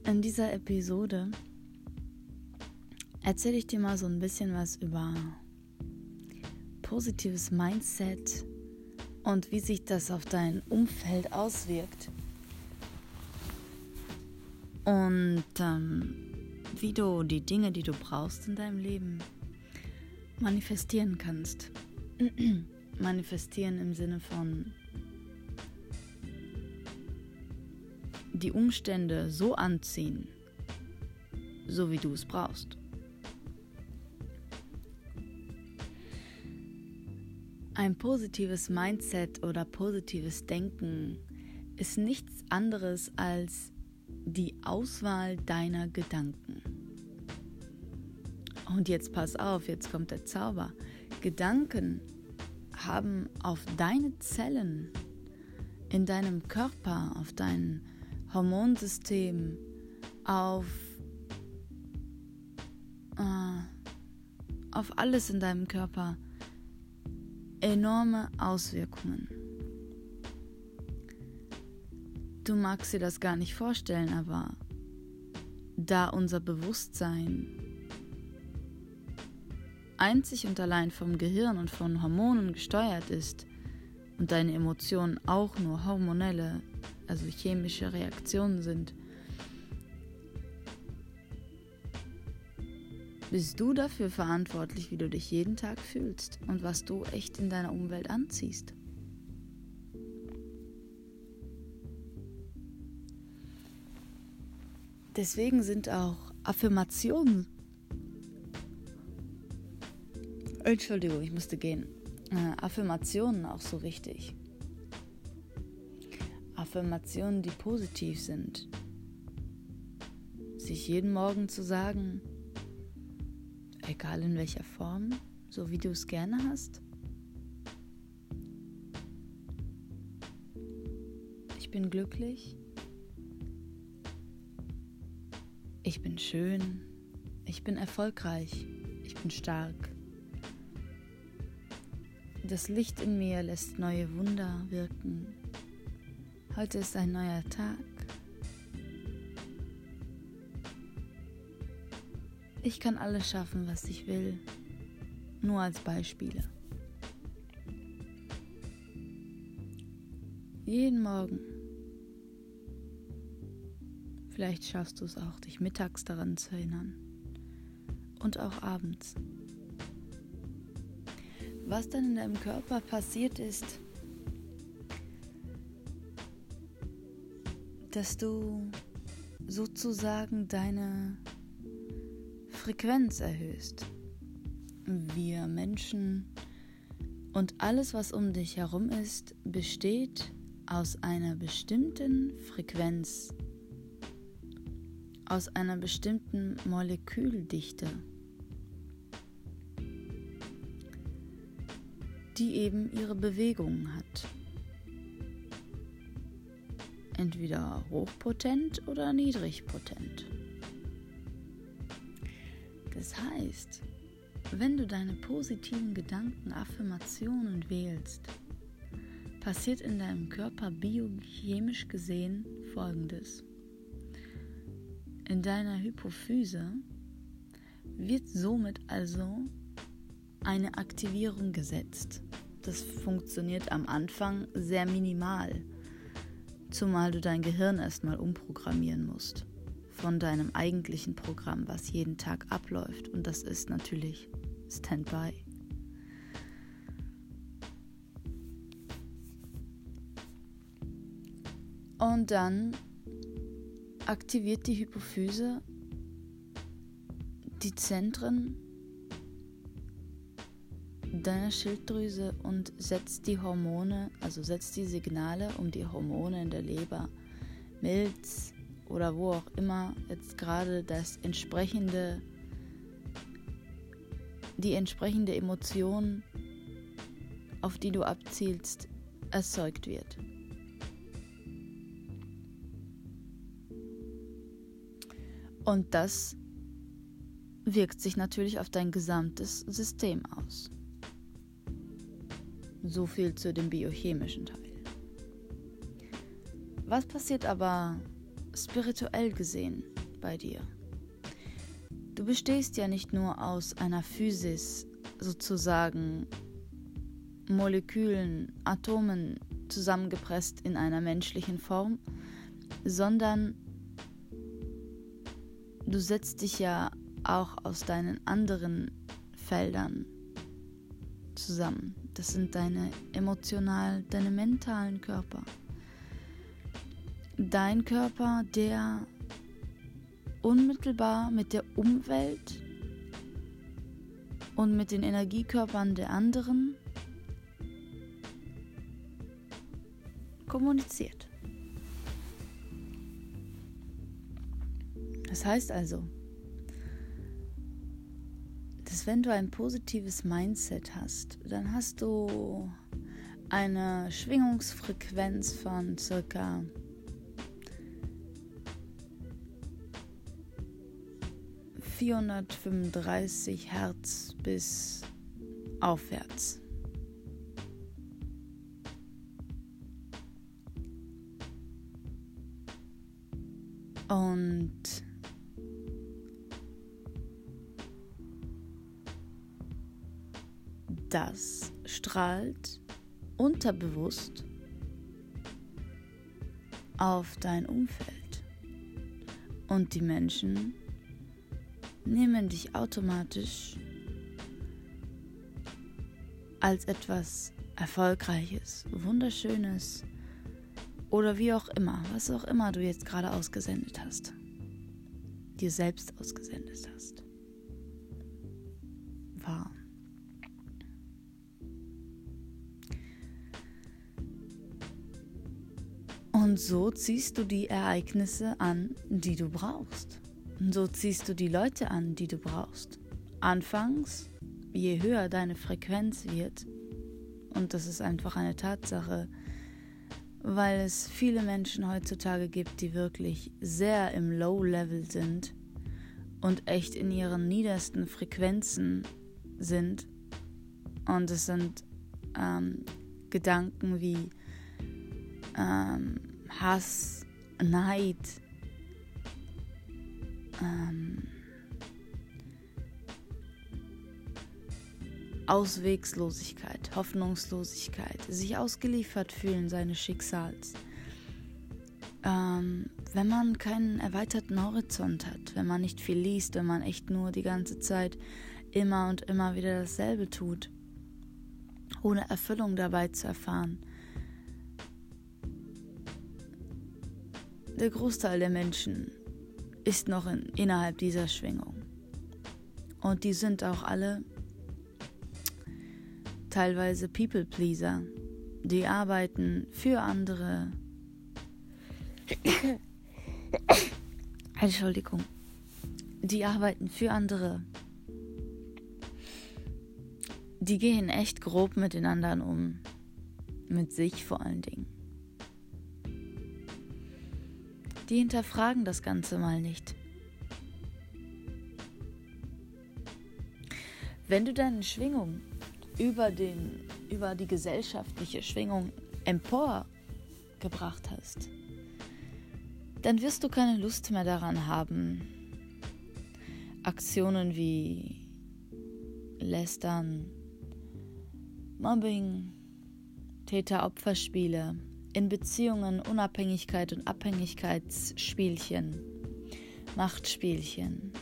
In dieser Episode erzähle ich dir mal so ein bisschen was über positives Mindset und wie sich das auf dein Umfeld auswirkt. Und wie du die Dinge, die du brauchst in deinem Leben, manifestieren kannst. Manifestieren im Sinne von die Umstände so anziehen, so wie du es brauchst. Ein positives Mindset oder positives Denken ist nichts anderes als die Auswahl deiner Gedanken. Und jetzt pass auf, jetzt kommt der Zauber. Gedanken haben auf deine Zellen in deinem Körper, auf dein Hormonsystem, auf alles in deinem Körper enorme Auswirkungen. Du magst dir das gar nicht vorstellen, aber da unser Bewusstsein einzig und allein vom Gehirn und von Hormonen gesteuert ist und deine Emotionen auch nur hormonelle, also chemische Reaktionen sind, bist du dafür verantwortlich, wie du dich jeden Tag fühlst und was du echt in deiner Umwelt anziehst. Deswegen sind auch Affirmationen, Entschuldigung, ich musste gehen, Affirmationen auch so wichtig. Affirmationen, die positiv sind. Sich jeden Morgen zu sagen, egal in welcher Form, so wie du es gerne hast. Ich bin glücklich. Ich bin schön. Ich bin erfolgreich. Ich bin stark. Das Licht in mir lässt neue Wunder wirken. Heute ist ein neuer Tag. Ich kann alles schaffen, was ich will. Nur als Beispiele. Jeden Morgen. Vielleicht schaffst du es auch, dich mittags daran zu erinnern. Und auch abends. Was dann in deinem Körper passiert ist, dass du sozusagen deine Frequenz erhöhst. Wir Menschen und alles, was um dich herum ist, besteht aus einer bestimmten Frequenz, aus einer bestimmten Moleküldichte, die eben ihre Bewegungen hat. Entweder hochpotent oder niedrigpotent. Das heißt, wenn du deine positiven Gedanken, Affirmationen wählst, passiert in deinem Körper biochemisch gesehen Folgendes. In deiner Hypophyse wird somit also eine Aktivierung gesetzt. Das funktioniert am Anfang sehr minimal, zumal du dein Gehirn erstmal umprogrammieren musst von deinem eigentlichen Programm, was jeden Tag abläuft, und das ist natürlich Standby. Und dann aktiviert die Hypophyse die Zentren deiner Schilddrüse und setzt die Hormone, also setzt die Signale, um die Hormone in der Leber, Milz oder wo auch immer jetzt gerade die entsprechende Emotion, auf die du abzielst, erzeugt wird. Und das wirkt sich natürlich auf dein gesamtes System aus. So viel zu dem biochemischen Teil. Was passiert aber spirituell gesehen, bei dir. Du bestehst ja nicht nur aus einer Physis, sozusagen Molekülen, Atomen zusammengepresst in einer menschlichen Form, sondern du setzt dich ja auch aus deinen anderen Feldern zusammen. Das sind deine emotionalen, deine mentalen Körper. Dein Körper, der unmittelbar mit der Umwelt und mit den Energiekörpern der anderen kommuniziert. Das heißt also, dass wenn du ein positives Mindset hast, dann hast du eine Schwingungsfrequenz von circa 435 Hertz bis aufwärts. Und das strahlt unterbewusst auf dein Umfeld. Und die Menschen nehmen dich automatisch als etwas Erfolgreiches, Wunderschönes oder wie auch immer, was auch immer du jetzt gerade ausgesendet hast, dir selbst ausgesendet hast. Wahr. Und so ziehst du die Ereignisse an, die du brauchst. Und so ziehst du die Leute an, die du brauchst. Anfangs, je höher deine Frequenz wird, und das ist einfach eine Tatsache, weil es viele Menschen heutzutage gibt, die wirklich sehr im Low-Level sind und echt in ihren niedersten Frequenzen sind. Und es sind Gedanken wie Hass, Neid, Auswegslosigkeit, Hoffnungslosigkeit, sich ausgeliefert fühlen seines Schicksals. Wenn man keinen erweiterten Horizont hat, wenn man nicht viel liest, wenn man echt nur die ganze Zeit immer und immer wieder dasselbe tut, ohne Erfüllung dabei zu erfahren. Der Großteil der Menschen ist noch innerhalb dieser Schwingung. Und die sind auch alle teilweise People-Pleaser. Die arbeiten für andere. Entschuldigung. Die arbeiten für andere. Die gehen echt grob mit den anderen um. Mit sich vor allen Dingen. Die hinterfragen das Ganze mal nicht. Wenn du deine Schwingung über die gesellschaftliche Schwingung emporgebracht hast, dann wirst du keine Lust mehr daran haben, Aktionen wie Lästern, Mobbing, Täter-Opfer-Spiele, in Beziehungen Unabhängigkeit und Abhängigkeitsspielchen, Machtspielchen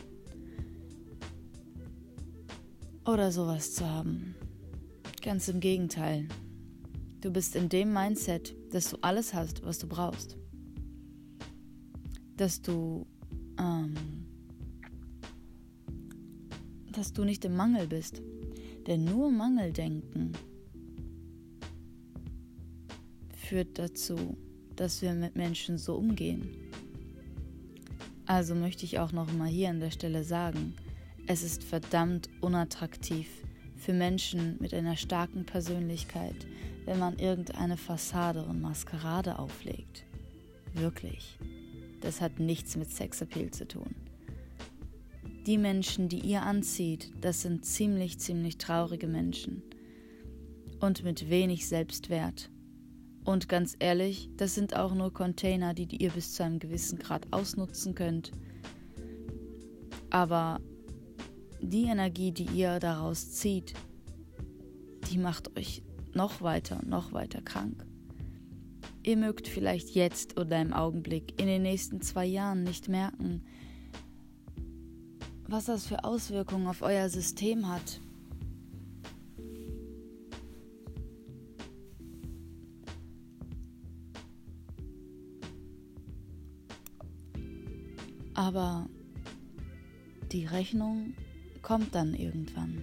oder sowas zu haben. Ganz im Gegenteil. Du bist in dem Mindset, dass du alles hast, was du brauchst. Dass du nicht im Mangel bist. Denn nur Mangeldenken führt dazu, dass wir mit Menschen so umgehen. Also möchte ich auch noch mal hier an der Stelle sagen, es ist verdammt unattraktiv für Menschen mit einer starken Persönlichkeit, wenn man irgendeine Fassade und Maskerade auflegt. Wirklich. Das hat nichts mit Sexappeal zu tun. Die Menschen, die ihr anzieht, das sind ziemlich traurige Menschen. Und mit wenig Selbstwert. Und ganz ehrlich, das sind auch nur Container, die ihr bis zu einem gewissen Grad ausnutzen könnt. Aber die Energie, die ihr daraus zieht, die macht euch noch weiter krank. Ihr mögt vielleicht jetzt oder im Augenblick in den nächsten 2 Jahren nicht merken, was das für Auswirkungen auf euer System hat. Aber die Rechnung kommt dann irgendwann.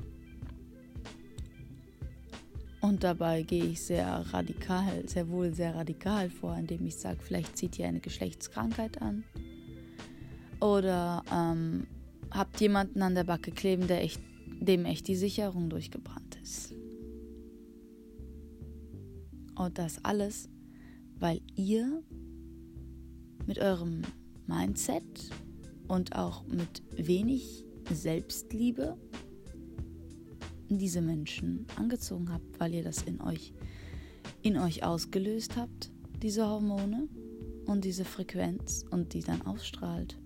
Und dabei gehe ich sehr radikal vor, indem ich sage, vielleicht zieht ihr eine Geschlechtskrankheit an. Oder habt jemanden an der Backe kleben, dem echt die Sicherung durchgebrannt ist. Und das alles, weil ihr mit eurem Mindset und auch mit wenig Selbstliebe diese Menschen angezogen habt, weil ihr das in euch ausgelöst habt, diese Hormone und diese Frequenz, und die dann ausstrahlt.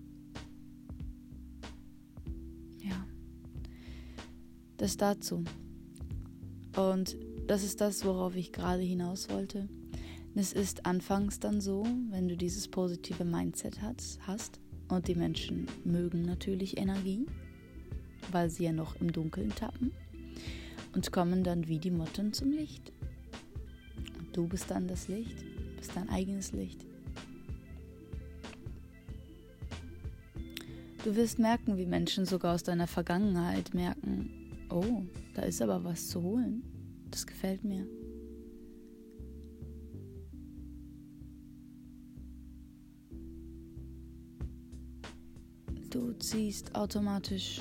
Ja, das dazu. Und das ist das, worauf ich gerade hinaus wollte. Es ist anfangs dann so, wenn du dieses positive Mindset hast, und die Menschen mögen natürlich Energie, weil sie ja noch im Dunkeln tappen, und kommen dann wie die Motten zum Licht. Und du bist dann das Licht, bist dein eigenes Licht. Du wirst merken, wie Menschen sogar aus deiner Vergangenheit merken, oh, da ist aber was zu holen. Das gefällt mir. Du ziehst automatisch,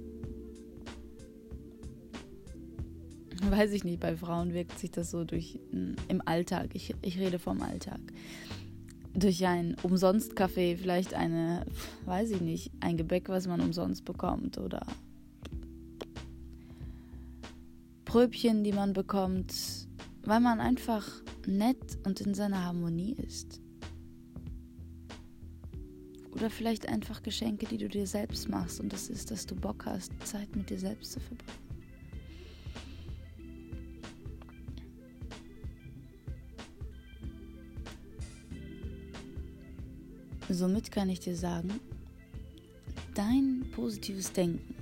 weiß ich nicht, bei Frauen wirkt sich das so durch im Alltag, ich rede vom Alltag, durch ein Umsonst-Café, vielleicht ein Gebäck, was man umsonst bekommt, oder Pröbchen, die man bekommt, weil man einfach nett und in seiner Harmonie ist. Oder vielleicht einfach Geschenke, die du dir selbst machst, und das ist, dass du Bock hast, Zeit mit dir selbst zu verbringen. Somit kann ich dir sagen, dein positives Denken,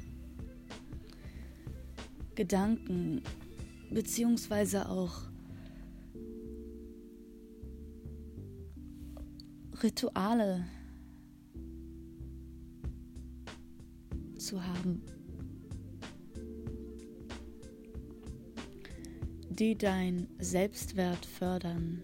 Gedanken, beziehungsweise auch Rituale zu haben, die dein Selbstwert fördern,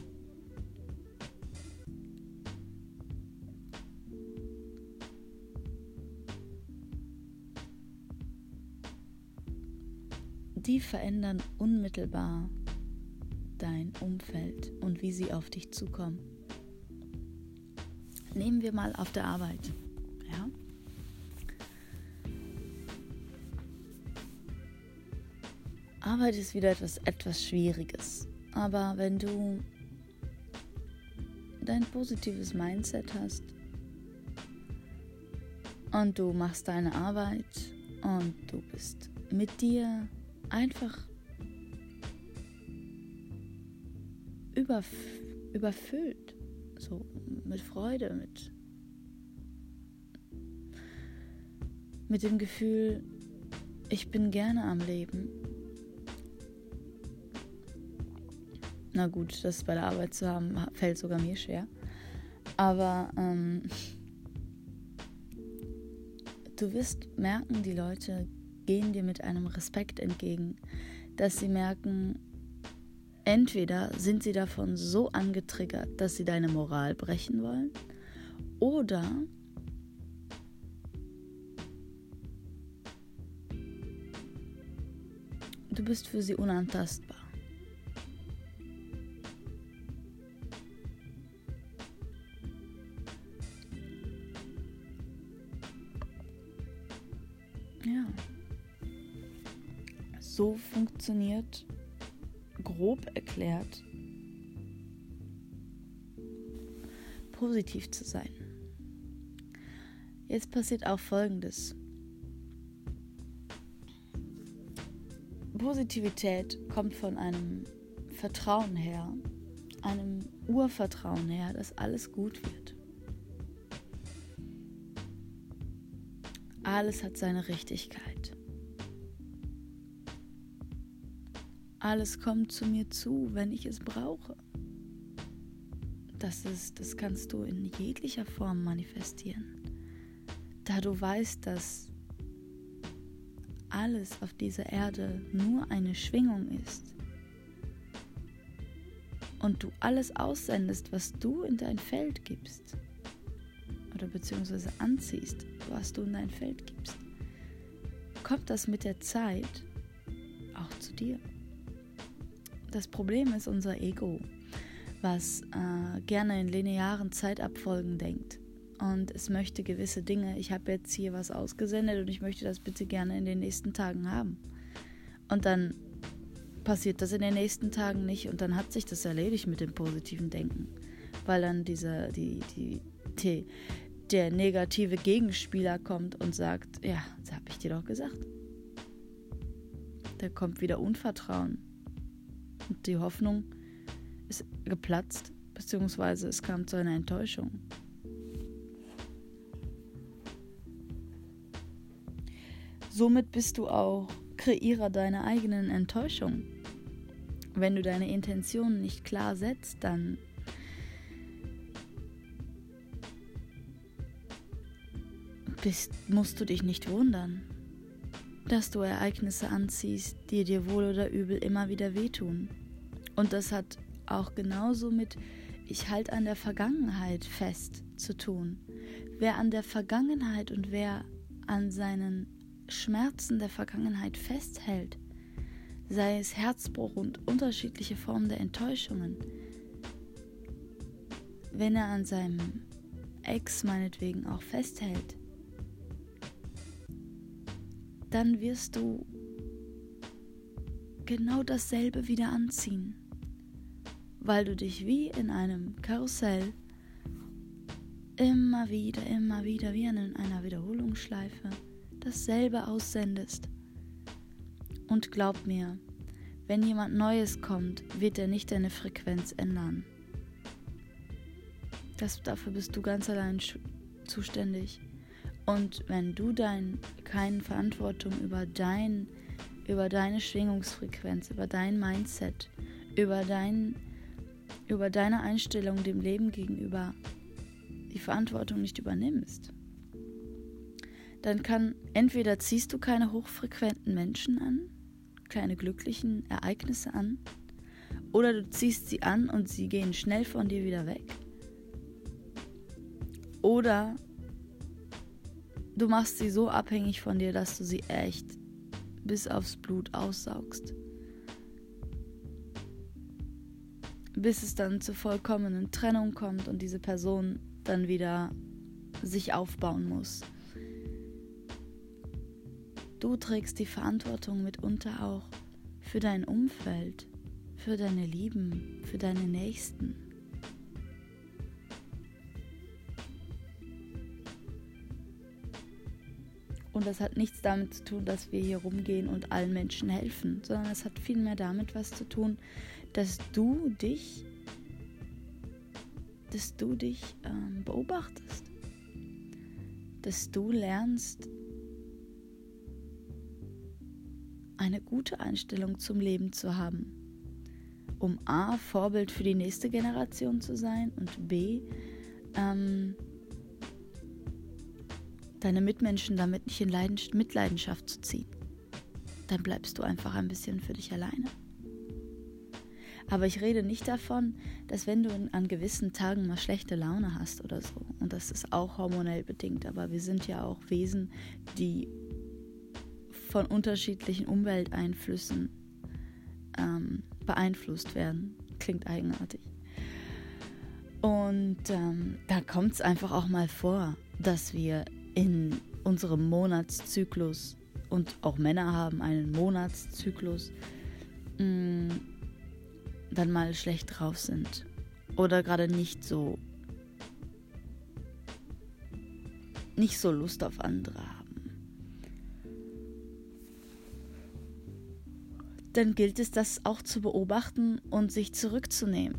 die verändern unmittelbar dein Umfeld und wie sie auf dich zukommen. Nehmen wir mal auf der Arbeit. Ja? Arbeit ist wieder etwas Schwieriges. Aber wenn du dein positives Mindset hast und du machst deine Arbeit und du bist mit dir einfach überfüllt, so mit Freude, mit dem Gefühl, ich bin gerne am Leben. Na gut, das bei der Arbeit zu haben, fällt sogar mir schwer. Aber du wirst merken, die Leute gehen dir mit einem Respekt entgegen, dass sie merken, entweder sind sie davon so angetriggert, dass sie deine Moral brechen wollen, oder du bist für sie unantastbar. Ja. So funktioniert, grob erklärt, positiv zu sein. Jetzt passiert auch Folgendes. Positivität kommt von einem Vertrauen her, einem Urvertrauen her, dass alles gut wird. Alles hat seine Richtigkeit. Alles kommt zu mir zu, wenn ich es brauche. Das kannst du in jeglicher Form manifestieren. Da du weißt, dass alles auf dieser Erde nur eine Schwingung ist und du alles aussendest, was du in dein Feld gibst oder beziehungsweise anziehst, was du in dein Feld gibst, kommt das mit der Zeit auch zu dir. Das Problem ist unser Ego, was gerne in linearen Zeitabfolgen denkt. Und es möchte gewisse Dinge, ich habe jetzt hier was ausgesendet und ich möchte das bitte gerne in den nächsten Tagen haben. Und dann passiert das in den nächsten Tagen nicht und dann hat sich das erledigt mit dem positiven Denken. Weil dann der negative Gegenspieler kommt und sagt, ja, das habe ich dir doch gesagt. Da kommt wieder Unvertrauen. Und die Hoffnung ist geplatzt, beziehungsweise es kam zu einer Enttäuschung. Somit bist du auch Kreierer deiner eigenen Enttäuschung. Wenn du deine Intentionen nicht klar setzt, dann musst du dich nicht wundern, dass du Ereignisse anziehst, die dir wohl oder übel immer wieder wehtun. Und das hat auch genauso mit ich halte an der Vergangenheit fest zu tun. Wer an der Vergangenheit und wer an seinen Schmerzen der Vergangenheit festhält, sei es Herzbruch und unterschiedliche Formen der Enttäuschungen, wenn er an seinem Ex meinetwegen auch festhält, dann wirst du genau dasselbe wieder anziehen, weil du dich wie in einem Karussell immer wieder wie in einer Wiederholungsschleife dasselbe aussendest. Und glaub mir, wenn jemand Neues kommt, wird er nicht deine Frequenz ändern. Dafür bist du ganz allein zuständig. Und wenn du keine Verantwortung über deine Schwingungsfrequenz, über dein Mindset, über deine Einstellung dem Leben gegenüber die Verantwortung nicht übernimmst, dann entweder ziehst du keine hochfrequenten Menschen an, keine glücklichen Ereignisse an, oder du ziehst sie an und sie gehen schnell von dir wieder weg. Oder du machst sie so abhängig von dir, dass du sie echt bis aufs Blut aussaugst. Bis es dann zur vollkommenen Trennung kommt und diese Person dann wieder sich aufbauen muss. Du trägst die Verantwortung mitunter auch für dein Umfeld, für deine Lieben, für deine Nächsten. Und das hat nichts damit zu tun, dass wir hier rumgehen und allen Menschen helfen, sondern es hat vielmehr damit was zu tun, dass du dich beobachtest, dass du lernst, eine gute Einstellung zum Leben zu haben, um A, Vorbild für die nächste Generation zu sein und B, deine Mitmenschen damit nicht in Mitleidenschaft zu ziehen. Dann bleibst du einfach ein bisschen für dich alleine. Aber ich rede nicht davon, dass wenn du an gewissen Tagen mal schlechte Laune hast oder so, und das ist auch hormonell bedingt, aber wir sind ja auch Wesen, die von unterschiedlichen Umwelteinflüssen beeinflusst werden. Klingt eigenartig. Und da kommt es einfach auch mal vor, dass wir in unserem Monatszyklus, und auch Männer haben einen Monatszyklus, dann mal schlecht drauf sind oder gerade nicht so nicht so Lust auf andere haben, dann gilt es, das auch zu beobachten und sich zurückzunehmen.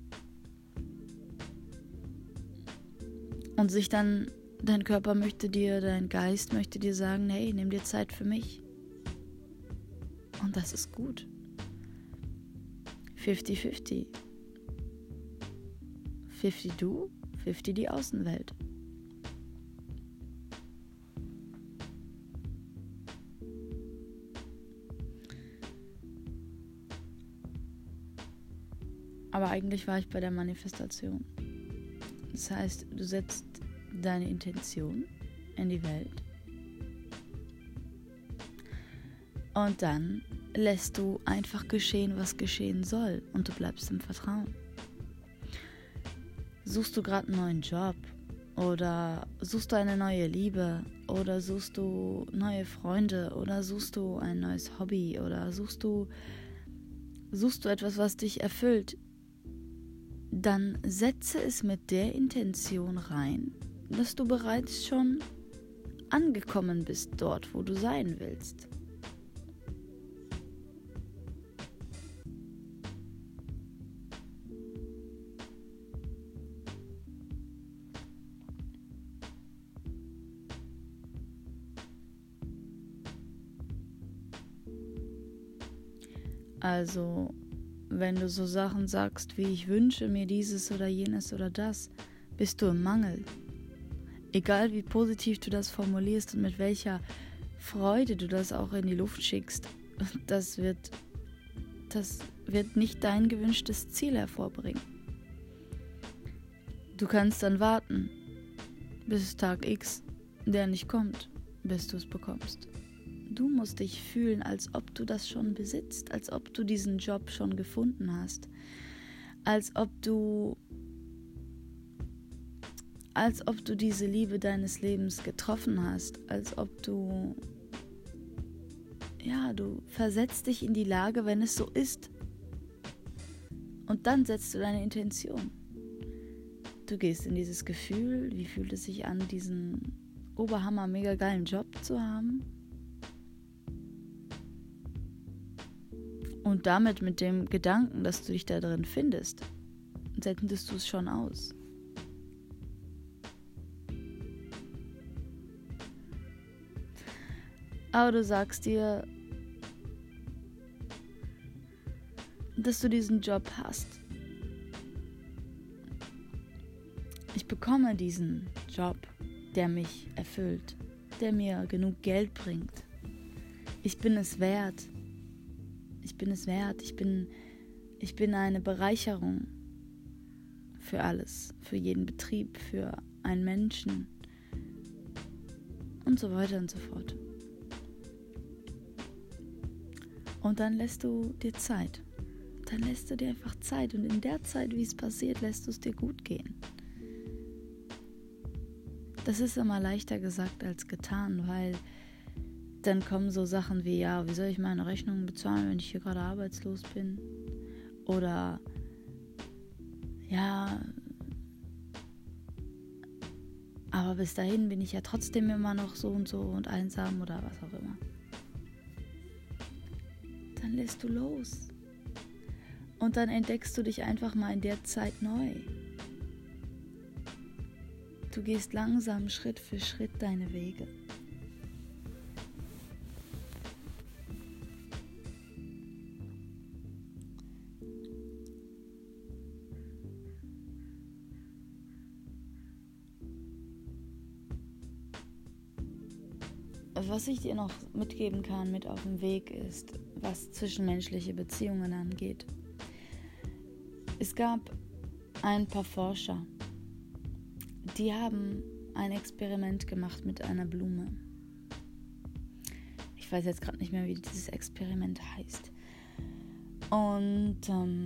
Und sich dann, dein Körper möchte dir, dein Geist möchte dir sagen, hey, nimm dir Zeit für mich. Und das ist gut. 50-50. 50 du, 50 die Außenwelt. Aber eigentlich war ich bei der Manifestation. Das heißt, du setzt deine Intention in die Welt und dann lässt du einfach geschehen, was geschehen soll, und du bleibst im Vertrauen. Suchst du gerade einen neuen Job oder suchst du eine neue Liebe oder suchst du neue Freunde oder suchst du ein neues Hobby oder suchst du etwas, was dich erfüllt, dann setze es mit der Intention rein, dass du bereits schon angekommen bist dort, wo du sein willst. Also, wenn du so Sachen sagst wie ich wünsche mir dieses oder jenes oder das, bist du im Mangel. Egal wie positiv du das formulierst und mit welcher Freude du das auch in die Luft schickst, das wird nicht dein gewünschtes Ziel hervorbringen. Du kannst dann warten, bis Tag X, der nicht kommt, bis du es bekommst. Du musst dich fühlen, als ob du das schon besitzt, als ob du diesen Job schon gefunden hast, als ob du diese Liebe deines Lebens getroffen hast, als ob du versetzt dich in die Lage, wenn es so ist. Und dann setzt du deine Intention. Du gehst in dieses Gefühl, wie fühlt es sich an, diesen oberhammer mega geilen Job zu haben? Und damit mit dem Gedanken, dass du dich da drin findest, sendest du es schon aus. Aber du sagst dir, dass du diesen Job hast. Ich bekomme diesen Job, der mich erfüllt, der mir genug Geld bringt. Ich bin es wert. Ich bin eine Bereicherung für alles, für jeden Betrieb, für einen Menschen und so weiter und so fort. Und dann lässt du dir Zeit. Dann lässt du dir einfach Zeit und in der Zeit, wie es passiert, lässt du es dir gut gehen. Das ist immer leichter gesagt als getan, weil dann kommen so Sachen wie, ja, wie soll ich meine Rechnungen bezahlen, wenn ich hier gerade arbeitslos bin? Oder, ja, aber bis dahin bin ich ja trotzdem immer noch so und einsam oder was auch immer. Dann lässt du los. Und dann entdeckst du dich einfach mal in der Zeit neu. Du gehst langsam Schritt für Schritt deine Wege. Was ich dir noch mitgeben kann mit auf dem Weg ist, was zwischenmenschliche Beziehungen angeht. Es gab ein paar Forscher, die haben ein Experiment gemacht mit einer Blume. Ich weiß jetzt gerade nicht mehr, wie dieses Experiment heißt. Und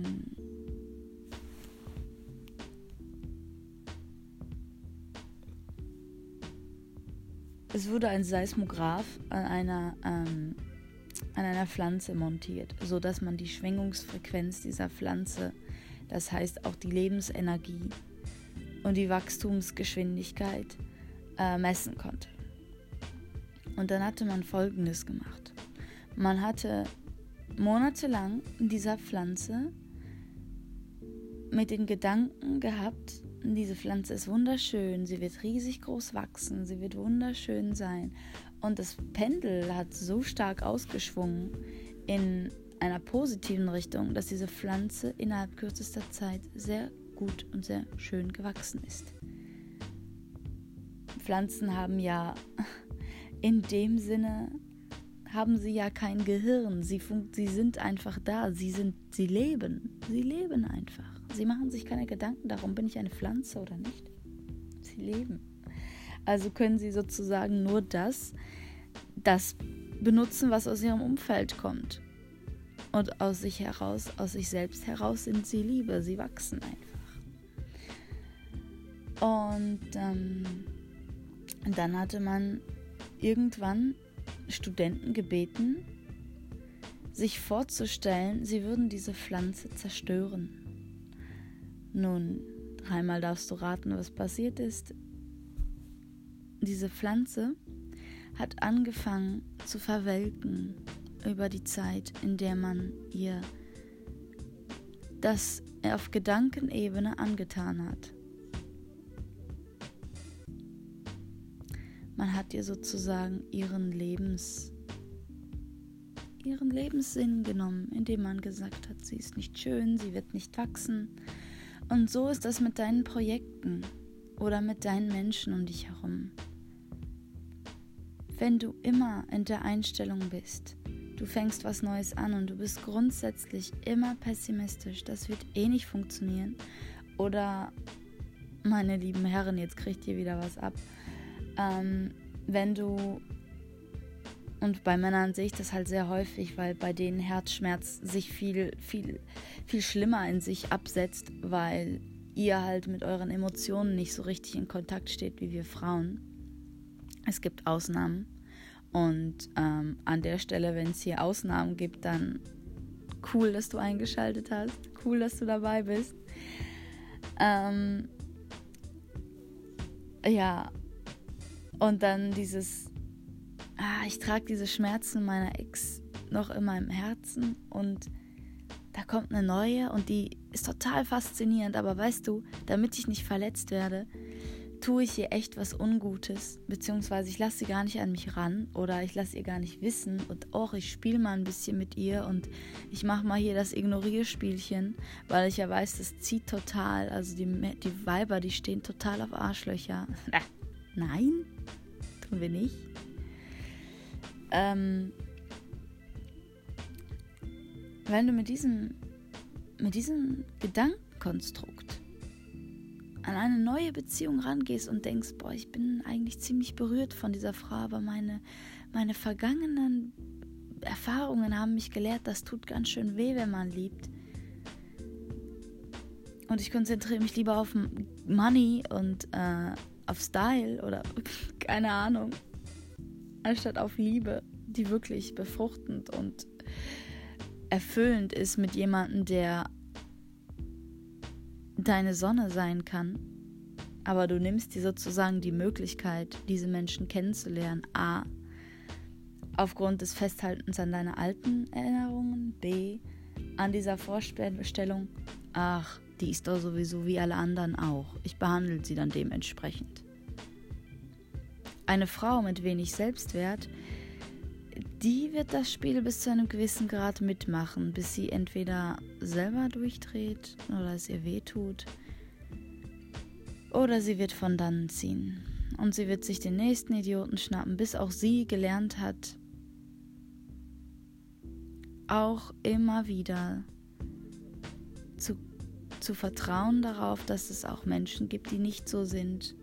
es wurde ein Seismograph an einer Pflanze montiert, sodass man die Schwingungsfrequenz dieser Pflanze, das heißt auch die Lebensenergie und die Wachstumsgeschwindigkeit, messen konnte. Und dann hatte man Folgendes gemacht. Man hatte monatelang dieser Pflanze mit den Gedanken gehabt, diese Pflanze ist wunderschön, sie wird riesig groß wachsen, sie wird wunderschön sein. Und das Pendel hat so stark ausgeschwungen in einer positiven Richtung, dass diese Pflanze innerhalb kürzester Zeit sehr gut und sehr schön gewachsen ist. Pflanzen haben ja in dem Sinne, haben sie ja kein Gehirn, sie sind einfach da, sie leben einfach. Sie machen sich keine Gedanken darum, bin ich eine Pflanze oder nicht. Sie leben. Also können sie sozusagen nur das benutzen, was aus ihrem Umfeld kommt. Und aus sich selbst heraus sind sie Liebe, sie wachsen einfach. Und dann hatte man irgendwann Studenten gebeten, sich vorzustellen, sie würden diese Pflanze zerstören. Nun, dreimal darfst du raten, was passiert ist. Diese Pflanze hat angefangen zu verwelken über die Zeit, in der man ihr das auf Gedankenebene angetan hat. Man hat ihr sozusagen ihren Lebenssinn genommen, indem man gesagt hat, sie ist nicht schön, sie wird nicht wachsen. Und so ist das mit deinen Projekten oder mit deinen Menschen um dich herum. Wenn du immer in der Einstellung bist, du fängst was Neues an und du bist grundsätzlich immer pessimistisch, das wird eh nicht funktionieren. Oder, meine lieben Herren, jetzt kriegt ihr wieder was ab. Wenn du, und bei Männern sehe ich das halt sehr häufig, weil bei denen Herzschmerz sich viel, viel, viel schlimmer in sich absetzt, weil ihr halt mit euren Emotionen nicht so richtig in Kontakt steht wie wir Frauen. Es gibt Ausnahmen und an der Stelle, wenn es hier Ausnahmen gibt, dann cool, dass du eingeschaltet hast, cool, dass du dabei bist. Ja, und dann dieses, ich trage diese Schmerzen meiner Ex noch in meinem Herzen und da kommt eine neue und die ist total faszinierend, aber weißt du, damit ich nicht verletzt werde, tue ich ihr echt was Ungutes, beziehungsweise ich lasse sie gar nicht an mich ran oder ich lasse ihr gar nicht wissen und ich spiele mal ein bisschen mit ihr und ich mache mal hier das Ignorierspielchen, weil ich ja weiß, das zieht total, also die Weiber, die stehen total auf Arschlöcher. Nein, tun wir nicht. Wenn du mit diesem Gedankenkonstrukt an eine neue Beziehung rangehst und denkst, ich bin eigentlich ziemlich berührt von dieser Frau, aber meine vergangenen Erfahrungen haben mich gelehrt, das tut ganz schön weh, wenn man liebt. Und ich konzentriere mich lieber auf Money und auf Style oder keine Ahnung, anstatt auf Liebe, die wirklich befruchtend und erfüllend ist mit jemandem, der deine Sonne sein kann, aber du nimmst dir sozusagen die Möglichkeit, diese Menschen kennenzulernen, a, aufgrund des Festhaltens an deine alten Erinnerungen, b, an dieser Vorstellung, die ist doch sowieso wie alle anderen auch, ich behandle sie dann dementsprechend. Eine Frau mit wenig Selbstwert, die wird das Spiel bis zu einem gewissen Grad mitmachen, bis sie entweder selber durchdreht oder es ihr wehtut oder sie wird von dannen ziehen und sie wird sich den nächsten Idioten schnappen, bis auch sie gelernt hat, auch immer wieder zu vertrauen darauf, dass es auch Menschen gibt, die nicht so sind.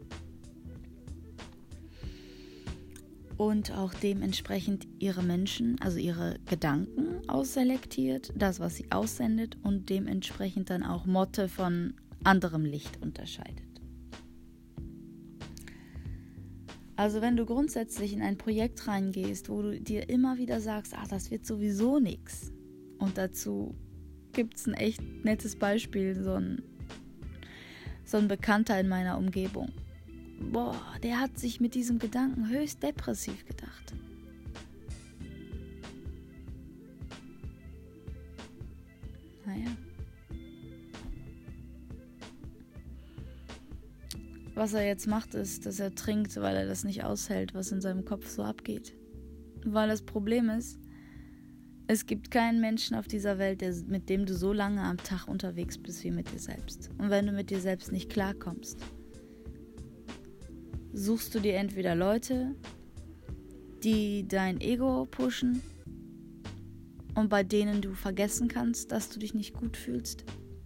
Und auch dementsprechend ihre Menschen, also ihre Gedanken ausselektiert, das, was sie aussendet und dementsprechend dann auch Motte von anderem Licht unterscheidet. Also wenn du grundsätzlich in ein Projekt reingehst, wo du dir immer wieder sagst, das wird sowieso nichts. Und dazu gibt es ein echt nettes Beispiel, so ein Bekannter in meiner Umgebung. boah, der hat sich mit diesem Gedanken höchst depressiv gedacht. Naja. Was er jetzt macht, ist, dass er trinkt, weil er das nicht aushält, was in seinem Kopf so abgeht. Weil das Problem ist, es gibt keinen Menschen auf dieser Welt, mit dem du so lange am Tag unterwegs bist wie mit dir selbst. Und wenn du mit dir selbst nicht klarkommst, suchst du dir entweder Leute, die dein Ego pushen und bei denen du vergessen kannst, dass du dich nicht gut fühlst.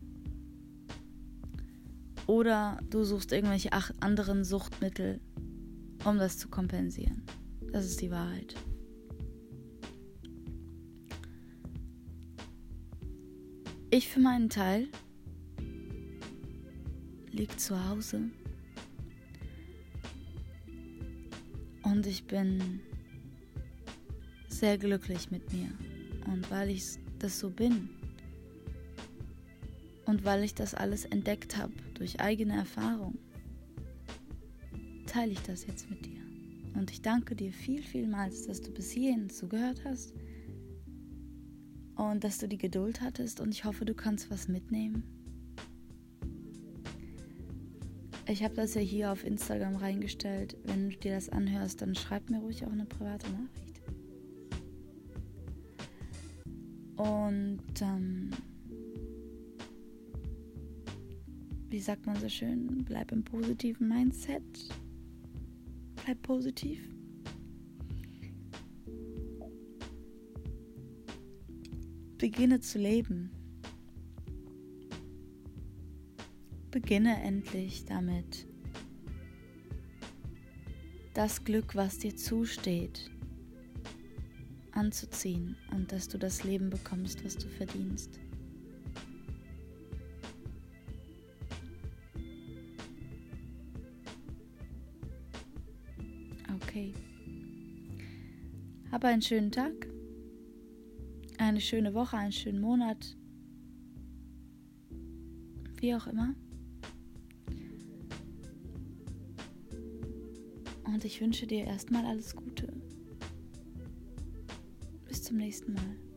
Oder du suchst irgendwelche anderen Suchtmittel, um das zu kompensieren. Das ist die Wahrheit. Ich für meinen Teil liege zu Hause und ich bin sehr glücklich mit mir. Und weil ich das so bin und weil ich das alles entdeckt habe durch eigene Erfahrung, teile ich das jetzt mit dir. Und ich danke dir vielmals, dass du bis hierhin zugehört hast und dass du die Geduld hattest, und ich hoffe, du kannst was mitnehmen. Ich habe das ja hier auf Instagram reingestellt. Wenn du dir das anhörst, dann schreib mir ruhig auch eine private Nachricht. Und wie sagt man so schön, bleib im positiven Mindset. Bleib positiv. Beginne zu leben. Beginne endlich damit, das Glück, was dir zusteht, anzuziehen, und dass du das Leben bekommst, was du verdienst. Okay. Hab einen schönen Tag, eine schöne Woche, einen schönen Monat, wie auch immer. Und ich wünsche dir erstmal alles Gute. Bis zum nächsten Mal.